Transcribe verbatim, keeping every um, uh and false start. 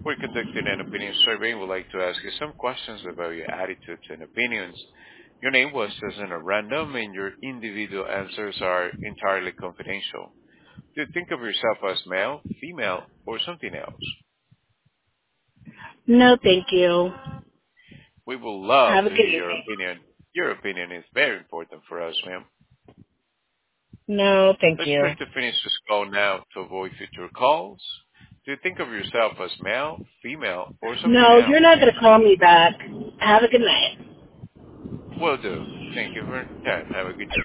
We're conducting an opinion survey and would like to ask you some questions about your attitudes and opinions. Your name was chosen at random and your individual answers are entirely confidential. Do you think of yourself as male, female, or something else? No, thank you. We would love Have a to good hear your evening. opinion. Your opinion is very important for us, ma'am. No, thank Let's try you. to finish this call now to avoid future calls. Do you think of yourself as male, female, or something No, you're else? not going to call me back. Have a good night. Will do. Thank you for that. Have a good day.